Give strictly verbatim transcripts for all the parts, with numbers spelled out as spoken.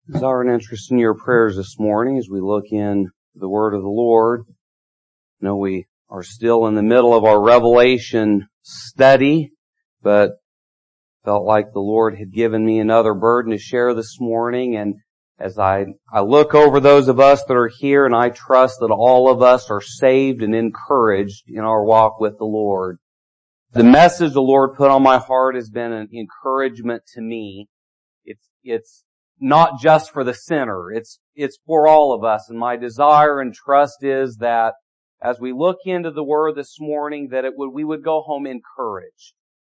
Desire and interest in your prayers this morning as we look in the Word of the Lord. I know we are still in the middle of our Revelation study, but felt like the Lord had given me another burden to share this morning. And as I, I look over those of us that are here, and I trust that all of us are saved and encouraged in our walk with the Lord. The message the Lord put on my heart has been an encouragement to me. It's, it's not just for the sinner. It's, it's for all of us. And my desire and trust is that as we look into the Word this morning, that it would, we would go home encouraged.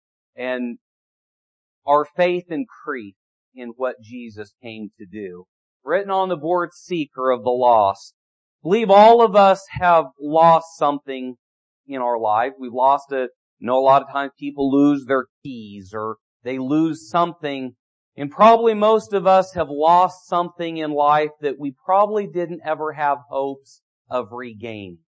And our faith increased in what Jesus came to do. Written on the board, seeker of the lost. I believe all of us have lost something in our life. We've lost a, you know, a lot of times people lose their keys or they lose something. And probably most of us have lost something in life that we probably didn't ever have hopes of regaining.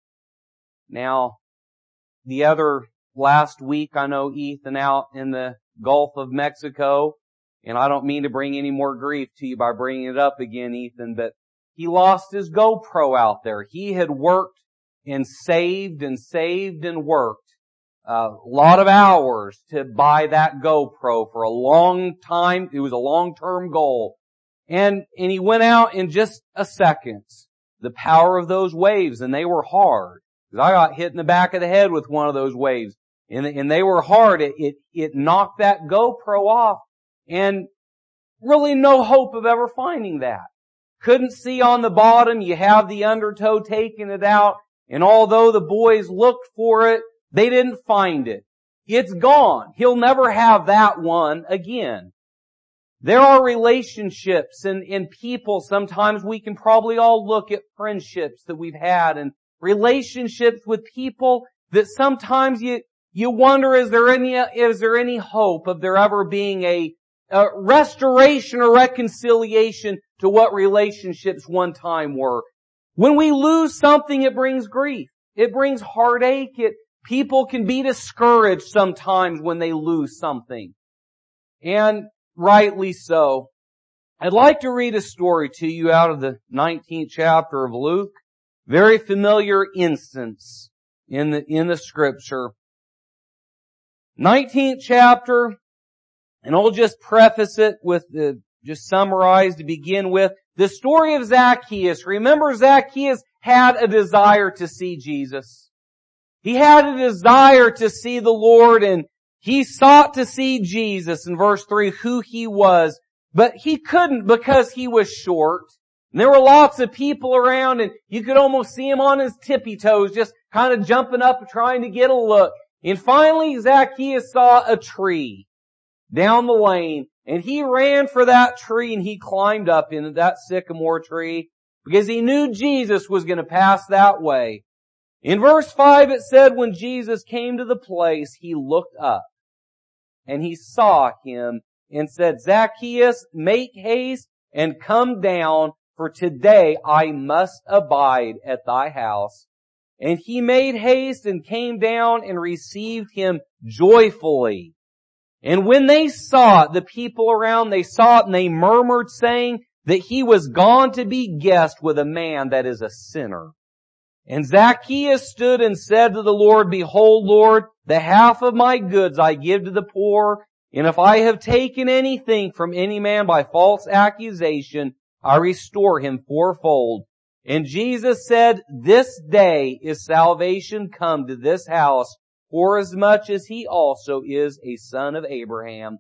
Now, the other last week, I know Ethan out in the Gulf of Mexico, and I don't mean to bring any more grief to you by bringing it up again, Ethan, but he lost his GoPro out there. He had worked and saved and saved and worked a lot of hours to buy that GoPro for a long time. It was a long-term goal. And, and he went out in just a second. The power of those waves, and they were hard. Because I got hit in the back of the head with one of those waves. And, and they were hard. It, it, it knocked that GoPro off. And really no hope of ever finding that. Couldn't see on the bottom. You have the undertow taking it out. And although the boys looked for it, they didn't find it. It's gone. He'll never have that one again. There are relationships and, and people. Sometimes we can probably all look at friendships that we've had and relationships with people that sometimes you, you wonder, is there any, is there any hope of there ever being a, a restoration or reconciliation to what relationships one time were? When we lose something, it brings grief. It brings heartache. It, people can be discouraged sometimes when they lose something. And rightly so. I'd like to read a story to you out of the nineteenth chapter of Luke. Very familiar instance in the, in the scripture. nineteenth chapter, and I'll just preface it with the, just summarize to begin with. The story of Zacchaeus. Remember, Zacchaeus had a desire to see Jesus. He had a desire to see the Lord, and he sought to see Jesus in verse three, who he was. But he couldn't because he was short. And there were lots of people around, and you could almost see him on his tippy toes, just kind of jumping up and trying to get a look. And finally, Zacchaeus saw a tree down the lane, and he ran for that tree, and he climbed up into that sycamore tree because he knew Jesus was going to pass that way. In verse five it said, when Jesus came to the place, he looked up and he saw him and said, Zacchaeus, make haste and come down, for today I must abide at thy house. And he made haste and came down and received him joyfully. And when they saw it, the people around, they saw it and they murmured, saying that he was gone to be guest with a man that is a sinner. And Zacchaeus stood and said to the Lord, behold, Lord, the half of my goods I give to the poor, and if I have taken anything from any man by false accusation, I restore him fourfold. And Jesus said, this day is salvation come to this house, forasmuch as he also is a son of Abraham.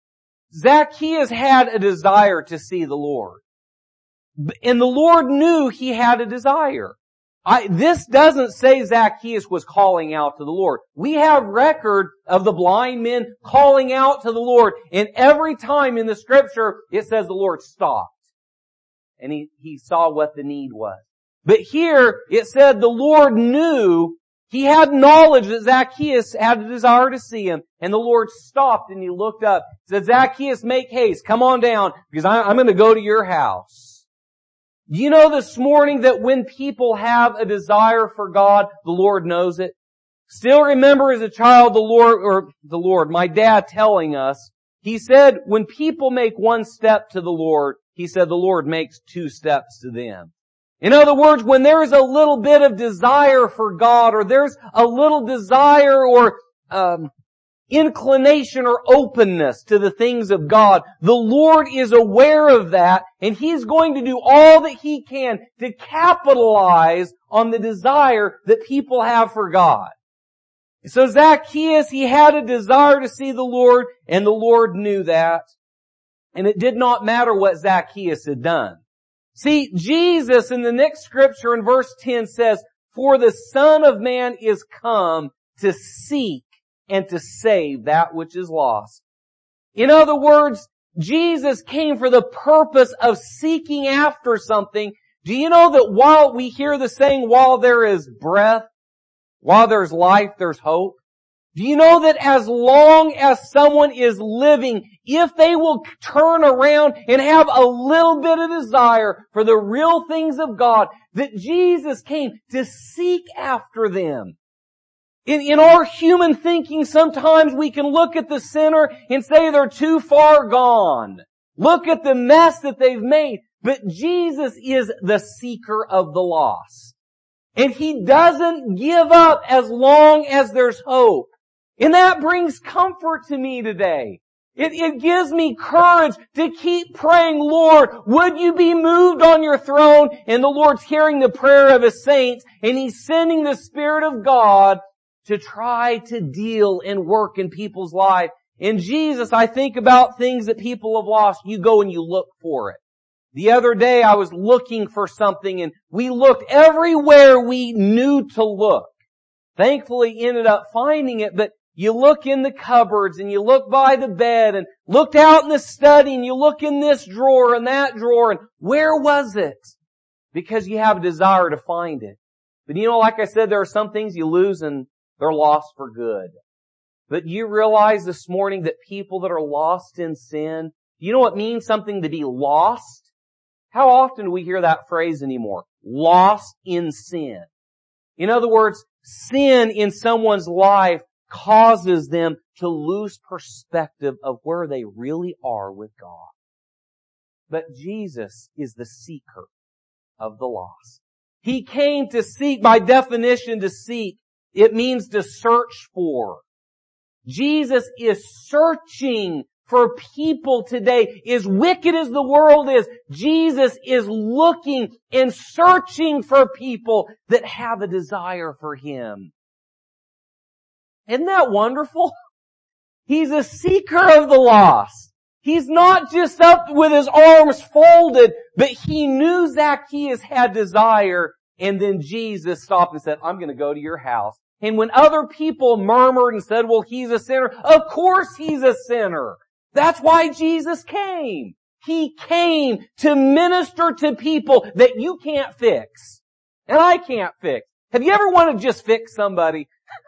Zacchaeus had a desire to see the Lord. And the Lord knew he had a desire. I, this doesn't say Zacchaeus was calling out to the Lord. We have record of the blind men calling out to the Lord. And every time in the scripture, it says the Lord stopped. And he, he saw what the need was. But here, it said the Lord knew, he had knowledge that Zacchaeus had a desire to see him. And the Lord stopped and he looked up. Said, Zacchaeus, make haste. Come on down, because I, I'm going to go to your house. Do you know this morning that when people have a desire for God, the Lord knows it? Still remember as a child the Lord, or the Lord, my dad telling us, he said when people make one step to the Lord, he said the Lord makes two steps to them. In other words, when there's a little bit of desire for God, or there's a little desire or um, inclination or openness to the things of God, the Lord is aware of that, and He's going to do all that He can to capitalize on the desire that people have for God. So Zacchaeus, he had a desire to see the Lord, and the Lord knew that. And it did not matter what Zacchaeus had done. See, Jesus in the next scripture in verse ten says, "For the Son of Man is come to seek and to save that which is lost." In other words, Jesus came for the purpose of seeking after something. Do you know that while we hear the saying, while there is breath, while there's life, there's hope? Do you know that as long as someone is living, if they will turn around and have a little bit of desire for the real things of God, that Jesus came to seek after them? In, in our human thinking, sometimes we can look at the sinner and say they're too far gone. Look at the mess that they've made. But Jesus is the seeker of the lost. And He doesn't give up as long as there's hope. And that brings comfort to me today. It, it gives me courage to keep praying, Lord, would you be moved on your throne? And the Lord's hearing the prayer of His saints, and He's sending the Spirit of God to try to deal and work in people's life. In Jesus, I think about things that people have lost. You go and you look for it. The other day I was looking for something, and we looked everywhere we knew to look. Thankfully ended up finding it, but you look in the cupboards and you look by the bed and looked out in the study and you look in this drawer and that drawer, and where was it? Because you have a desire to find it. But you know, like I said, there are some things you lose and they're lost for good. But you realize this morning that people that are lost in sin, you know what means something to be lost? How often do we hear that phrase anymore? Lost in sin. In other words, sin in someone's life causes them to lose perspective of where they really are with God. But Jesus is the seeker of the lost. He came to seek, by definition to seek, it means to search for. Jesus is searching for people today. As wicked as the world is, Jesus is looking and searching for people that have a desire for Him. Isn't that wonderful? He's a seeker of the lost. He's not just up with His arms folded, but He knew Zacchaeus had desire, and then Jesus stopped and said, I'm going to go to your house. And when other people murmured and said, well, he's a sinner, of course he's a sinner. That's why Jesus came. He came to minister to people that you can't fix. And I can't fix. Have you ever wanted to just fix somebody?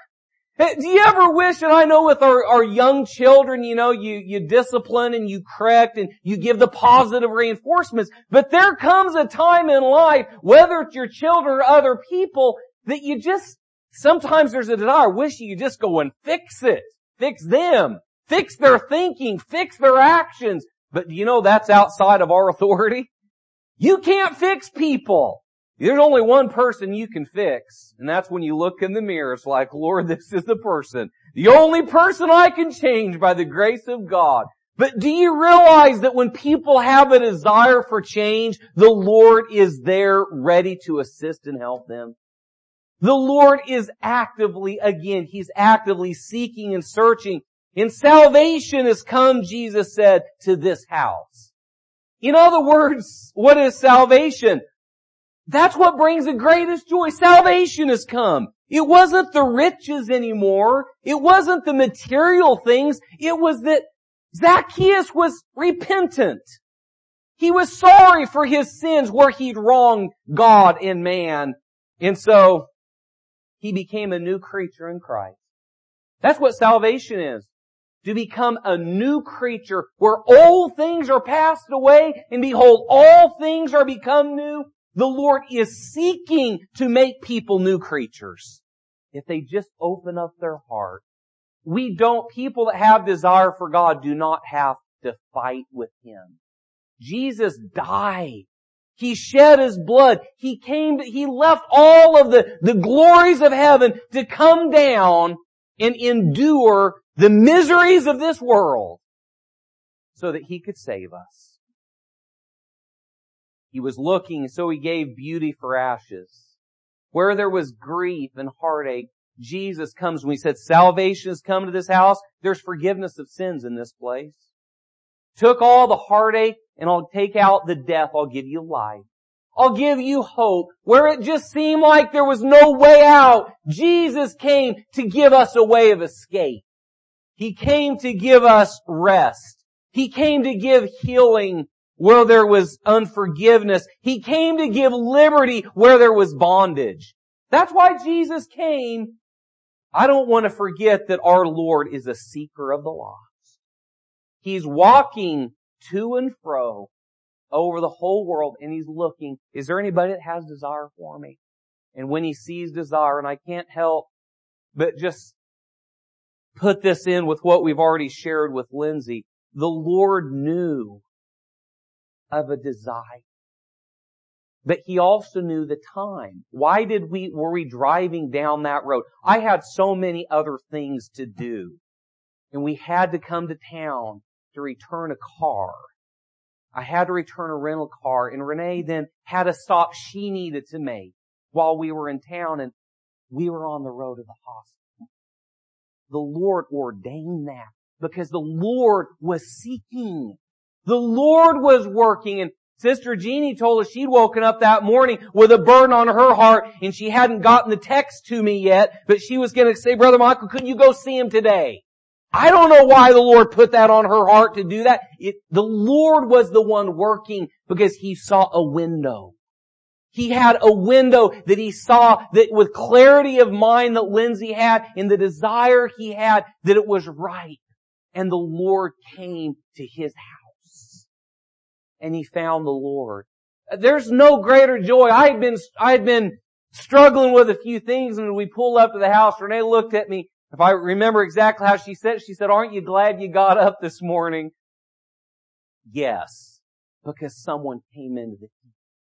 Do you ever wish, and I know with our, our young children, you know, you, you discipline and you correct and you give the positive reinforcements, but there comes a time in life, whether it's your children or other people, that you just, sometimes there's a desire, wish you could just go and fix it. Fix them. Fix their thinking. Fix their actions. But you know that's outside of our authority? You can't fix people. There's only one person you can fix, and that's when you look in the mirror. It's like, Lord, this is the person. The only person I can change by the grace of God. But do you realize that when people have a desire for change, the Lord is there ready to assist and help them? The Lord is actively, again, He's actively seeking and searching. And salvation has come, Jesus said, to this house. In other words, what is salvation? That's what brings the greatest joy. Salvation has come. It wasn't the riches anymore. It wasn't the material things. It was that Zacchaeus was repentant. He was sorry for his sins where he'd wronged God and man. And so, he became a new creature in Christ. That's what salvation is. To become a new creature where old things are passed away and behold, all things are become new. The Lord is seeking to make people new creatures. If they just open up their heart. We don't, people that have desire for God do not have to fight with Him. Jesus died. He shed His blood. He came, to, He left all of the, the glories of heaven to come down and endure the miseries of this world so that He could save us. He was looking, so He gave beauty for ashes. Where there was grief and heartache, Jesus comes. When He said salvation has come to this house, there's forgiveness of sins in this place. Took all the heartache, and I'll take out the death. I'll give you life. I'll give you hope. Where it just seemed like there was no way out, Jesus came to give us a way of escape. He came to give us rest. He came to give healing where there was unforgiveness. He came to give liberty where there was bondage. That's why Jesus came. I don't want to forget that our Lord is a seeker of the lost. He's walking to and fro over the whole world, and He's looking, is there anybody that has desire for me? And when He sees desire, and I can't help but just put this in with what we've already shared with Lindsay, the Lord knew of a desire. But He also knew the time. Why did we, were we driving down that road? I had so many other things to do. And we had to come to town to return a car. I had to return a rental car, and Renee then had a stop she needed to make while we were in town, and we were on the road to the hospital. The Lord ordained that because the Lord was seeking. The Lord was working, and Sister Jeannie told us she'd woken up that morning with a burden on her heart, and she hadn't gotten the text to me yet, but she was going to say, Brother Michael, couldn't you go see him today? I don't know why the Lord put that on her heart to do that. It, the Lord was the one working because He saw a window. He had a window that He saw that with clarity of mind that Lindsay had and the desire he had that it was right. And the Lord came to his house. And he found the Lord. There's no greater joy. I had been, I had been struggling with a few things, and when we pulled up to the house, Renee looked at me. If I remember exactly how she said it, she said, aren't you glad you got up this morning? Yes, because someone came into the kingdom.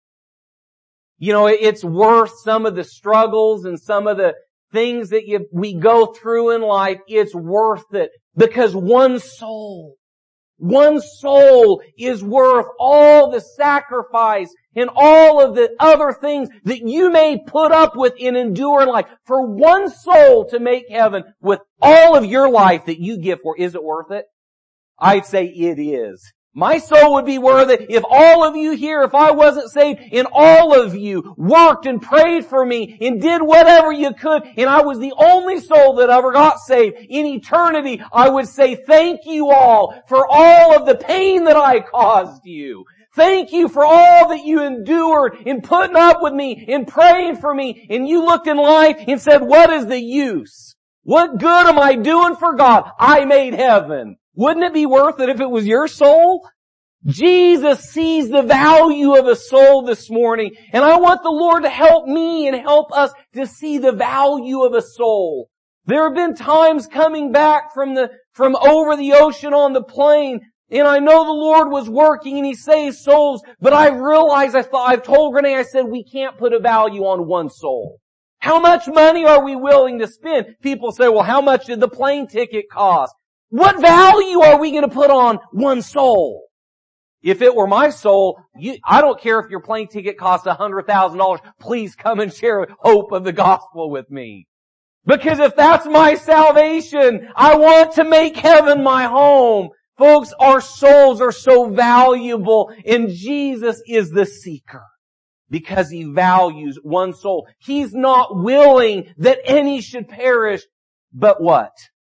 You know, it's worth some of the struggles and some of the things that you, we go through in life. It's worth it because one soul, one soul is worth all the sacrifice and all of the other things that you may put up with and endure in life. For one soul to make heaven with all of your life that you give for, is it worth it? I'd say it is. My soul would be worth it if all of you here, if I wasn't saved, and all of you worked and prayed for me and did whatever you could, and I was the only soul that ever got saved in eternity, I would say thank you all for all of the pain that I caused you. Thank you for all that you endured in putting up with me, in praying for me, and you looked in life and said, what is the use? What good am I doing for God? I made heaven. Wouldn't it be worth it if it was your soul? Jesus sees the value of a soul this morning, and I want the Lord to help me and help us to see the value of a soul. There have been times coming back from the, from over the ocean on the plane, and I know the Lord was working and He saved souls, but I realized, I thought, I've told Renee, I said, we can't put a value on one soul. How much money are we willing to spend? People say, well, how much did the plane ticket cost? What value are we going to put on one soul? If it were my soul, you, I don't care if your plane ticket costs a hundred thousand dollars. Please come and share hope of the gospel with me. Because if that's my salvation, I want to make heaven my home. Folks, our souls are so valuable, and Jesus is the seeker because He values one soul. He's not willing that any should perish, but what?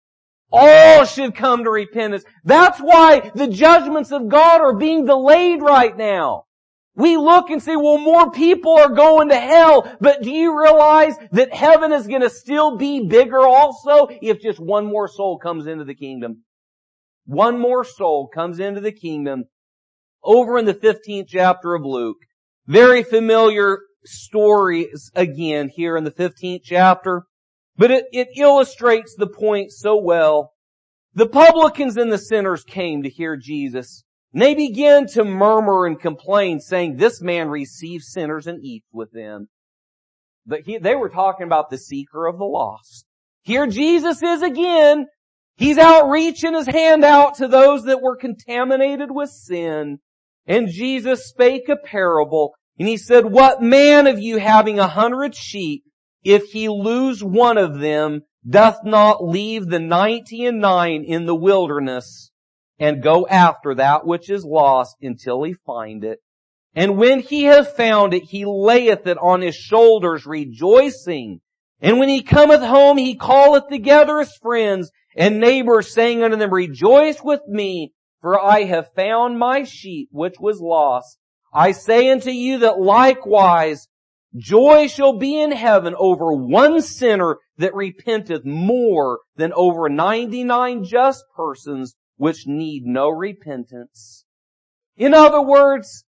All should come to repentance. That's why the judgments of God are being delayed right now. We look and say, well, more people are going to hell, but do you realize that heaven is going to still be bigger also if just one more soul comes into the kingdom? One more soul comes into the kingdom. Over in the fifteenth chapter of Luke, very familiar stories again here in the fifteenth chapter. But it, it illustrates the point so well. The publicans and the sinners came to hear Jesus. And they began to murmur and complain, saying, this man receives sinners and eats with them. But he, they were talking about the seeker of the lost. Here Jesus is again. He's out reaching his hand out to those that were contaminated with sin. And Jesus spake a parable. And he said, what man of you having a hundred sheep, if he lose one of them, doth not leave the ninety and nine in the wilderness and go after that which is lost until he find it? And when he hath found it, he layeth it on his shoulders, rejoicing. And when he cometh home, he calleth together his friends and neighbors, saying unto them, rejoice with me, for I have found my sheep which was lost. I say unto you that likewise joy shall be in heaven over one sinner that repenteth more than over ninety-nine just persons which need no repentance. In other words,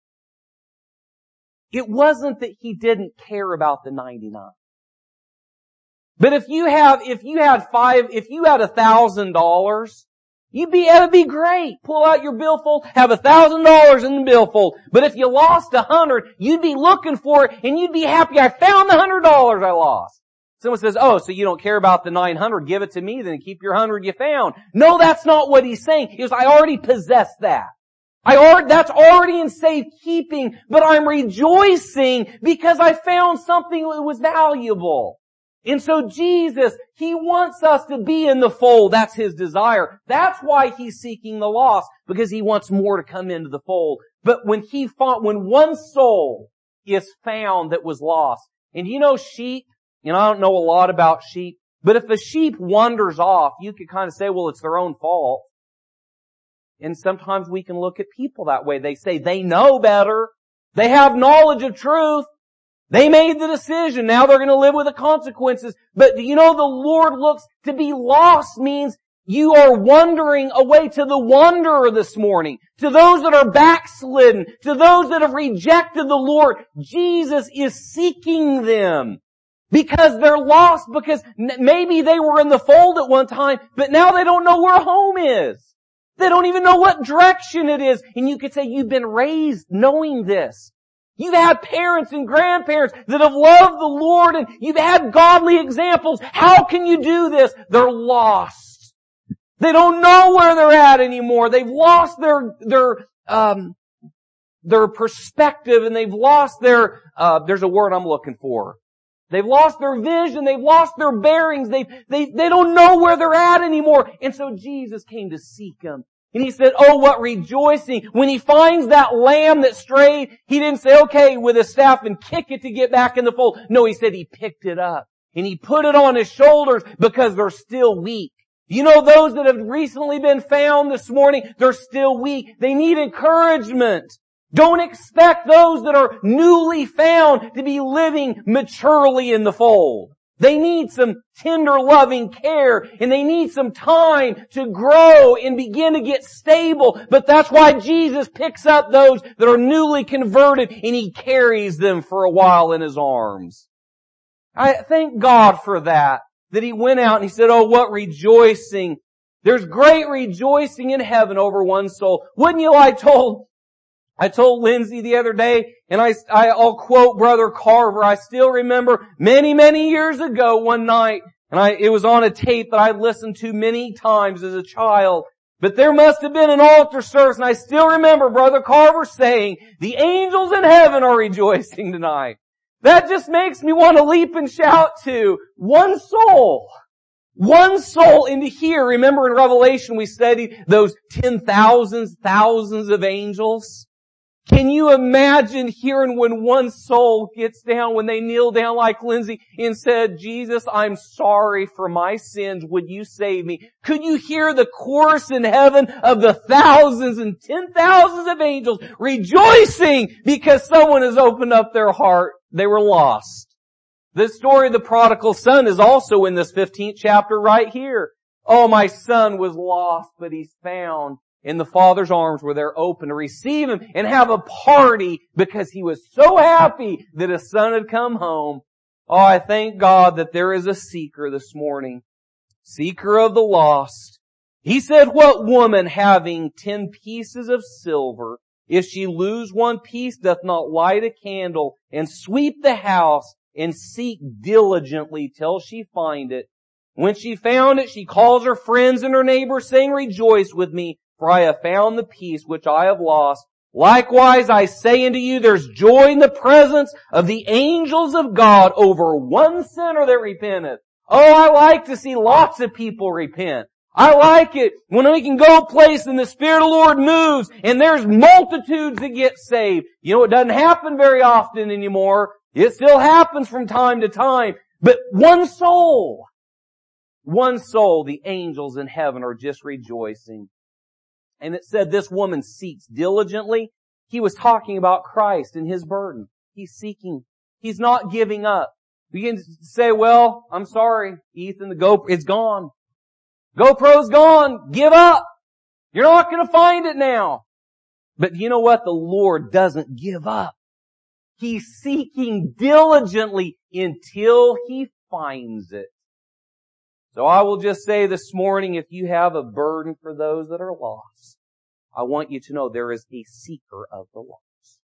it wasn't that he didn't care about the ninety-nine. But if you have, if you had five, if you had a thousand dollars, you'd be, it would be great. Pull out your billfold, have a thousand dollars in the billfold. But if you lost a hundred, you'd be looking for it and you'd be happy. I found the hundred dollars I lost. Someone says, oh, so you don't care about the nine hundred. Give it to me, then keep your hundred you found. No, that's not what he's saying. He goes, I already possess that. I already, that's already in safekeeping, but I'm rejoicing because I found something that was valuable. And so Jesus, He wants us to be in the fold. That's His desire. That's why He's seeking the lost, because He wants more to come into the fold. But when He found, when one soul is found that was lost, and you know sheep, and I don't know a lot about sheep, but if a sheep wanders off, you could kind of say, well, it's their own fault. And sometimes we can look at people that way. They say they know better. They have knowledge of truth. They made the decision. Now they're going to live with the consequences. But do you know the Lord looks to be lost means you are wandering away to the wanderer this morning. To those that are backslidden. To those that have rejected the Lord. Jesus is seeking them. Because they're lost. Because maybe they were in the fold at one time. But now they don't know where home is. They don't even know what direction it is. And you could say you've been raised knowing this. You've had parents and grandparents that have loved the Lord and you've had godly examples. How can you do this? They're lost. They don't know where they're at anymore. They've lost their, their, um, their perspective and they've lost their, uh, there's a word I'm looking for. They've lost their vision. They've lost their bearings. They, they, they don't know where they're at anymore. And so Jesus came to seek them. And He said, oh, what rejoicing. When He finds that lamb that strayed, He didn't say, okay, with a staff and kick it to get back in the fold. No, He said He picked it up. And He put it on His shoulders because they're still weak. You know those that have recently been found this morning, they're still weak. They need encouragement. Don't expect those that are newly found to be living maturely in the fold. They need some tender loving care and they need some time to grow and begin to get stable. But that's why Jesus picks up those that are newly converted and He carries them for a while in His arms. I thank God for that, that He went out and He said, oh, what rejoicing. There's great rejoicing in heaven over one soul. Wouldn't you like told I told Lindsay the other day, and I, I'll quote Brother Carver. I still remember many, many years ago one night, and I, it was on a tape that I listened to many times as a child. But there must have been an altar service, and I still remember Brother Carver saying, the angels in heaven are rejoicing tonight. That just makes me want to leap and shout to one soul. One soul into here. Remember in Revelation we studied those ten thousands, thousands of angels. Can you imagine hearing when one soul gets down, when they kneel down like Lindsay and said, Jesus, I'm sorry for my sins. Would you save me? Could you hear the chorus in heaven of the thousands and ten thousands of angels rejoicing because someone has opened up their heart? They were lost. The story of the prodigal son is also in this fifteenth chapter right here. Oh, my son was lost, but he's found. In the Father's arms where they're open to receive him and have a party because he was so happy that his son had come home. Oh, I thank God that there is a seeker this morning. Seeker of the lost. He said, what woman having ten pieces of silver, if she lose one piece, doth not light a candle and sweep the house and seek diligently till she find it? When she found it, she calls her friends and her neighbors, saying, rejoice with me, for I have found the piece which I have lost. Likewise, I say unto you, there's joy in the presence of the angels of God over one sinner that repenteth. Oh, I like to see lots of people repent. I like it when we can go a place and the Spirit of the Lord moves and there's multitudes that get saved. You know, it doesn't happen very often anymore. It still happens from time to time. But one soul, one soul, the angels in heaven are just rejoicing. And it said this woman seeks diligently. He was talking about Christ and His burden. He's seeking. He's not giving up. We can say, well, I'm sorry, Ethan, the GoPro, it's gone. GoPro's gone. Give up. You're not going to find it now. But you know what? The Lord doesn't give up. He's seeking diligently until He finds it. So I will just say this morning, if you have a burden for those that are lost, I want you to know there is a seeker of the lost.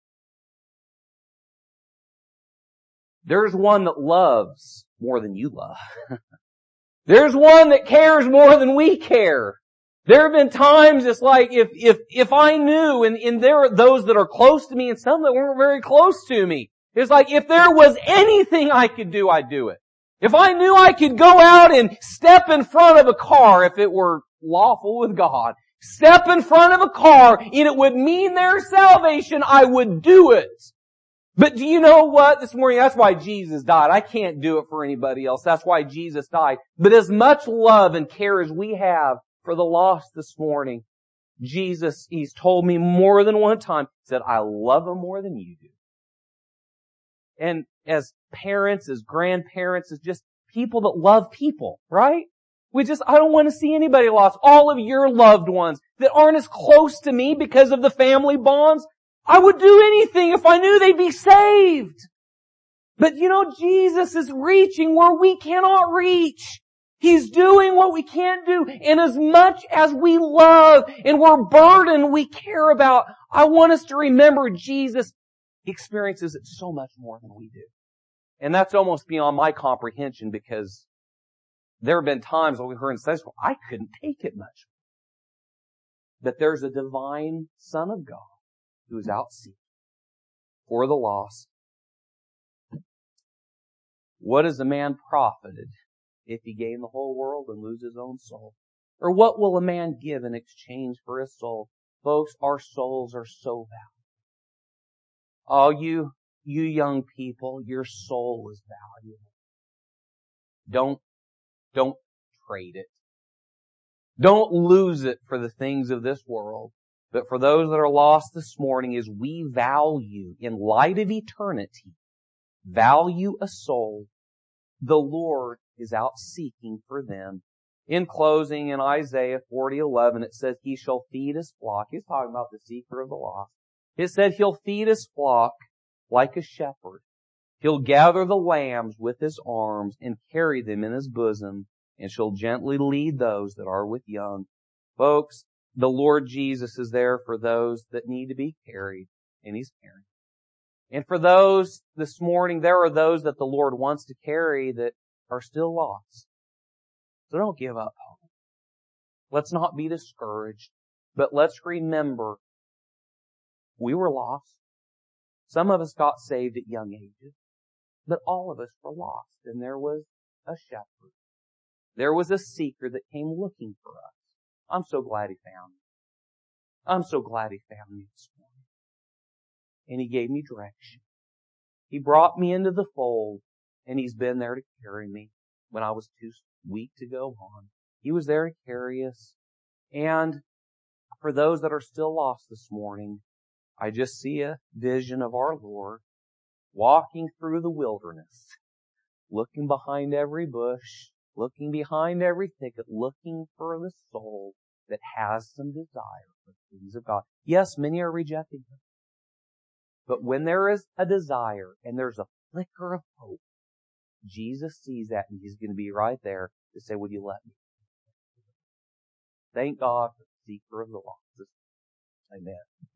There's one that loves more than you love. There's one that cares more than we care. There have been times it's like if, if, if I knew, and, and there are those that are close to me and some that weren't very close to me. It's like if there was anything I could do, I'd do it. If I knew I could go out and step in front of a car, if it were lawful with God, step in front of a car and it would mean their salvation, I would do it. But do you know what? This morning, that's why Jesus died. I can't do it for anybody else. That's why Jesus died. But as much love and care as we have for the lost this morning, Jesus, He's told me more than one time, said, I love them more than you do. And as parents, as grandparents, as just people that love people, right? We just, I don't want to see anybody lost. All of your loved ones that aren't as close to me because of the family bonds, I would do anything if I knew they'd be saved. But you know, Jesus is reaching where we cannot reach. He's doing what we can't do. And as much as we love and we're burdened, we care about, I want us to remember Jesus experiences it so much more than we do. And that's almost beyond my comprehension, because there have been times when we heard in Sunday school, I couldn't take it much. But there's a divine Son of God who is out seeking for the lost. What is a man profited if he gain the whole world and lose his own soul? Or what will a man give in exchange for his soul? Folks, our souls are so valuable. Oh, you, you young people, your soul is valuable. Don't, don't trade it. Don't lose it for the things of this world. But for those that are lost this morning, as we value, in light of eternity, value a soul, the Lord is out seeking for them. In closing, in Isaiah forty eleven, it says, He shall feed His flock. He's talking about the seeker of the lost. It said He'll feed His flock like a shepherd. He'll gather the lambs with His arms and carry them in His bosom, and shall gently lead those that are with young. Folks, the Lord Jesus is there for those that need to be carried, and He's carrying. And for those this morning, there are those that the Lord wants to carry that are still lost. So don't give up hope. Let's not be discouraged, but let's remember we were lost. Some of us got saved at young ages, but all of us were lost. And there was a shepherd. There was a seeker that came looking for us. I'm so glad He found me. I'm so glad He found me this morning. And He gave me direction. He brought me into the fold, and He's been there to carry me when I was too weak to go on. He was there to carry us. And for those that are still lost this morning, I just see a vision of our Lord walking through the wilderness, looking behind every bush, looking behind every thicket, looking for the soul that has some desire for the things of God. Yes, many are rejecting Him. But when there is a desire and there's a flicker of hope, Jesus sees that, and He's going to be right there to say, would you let me? Thank God for the seeker of the lost. Amen.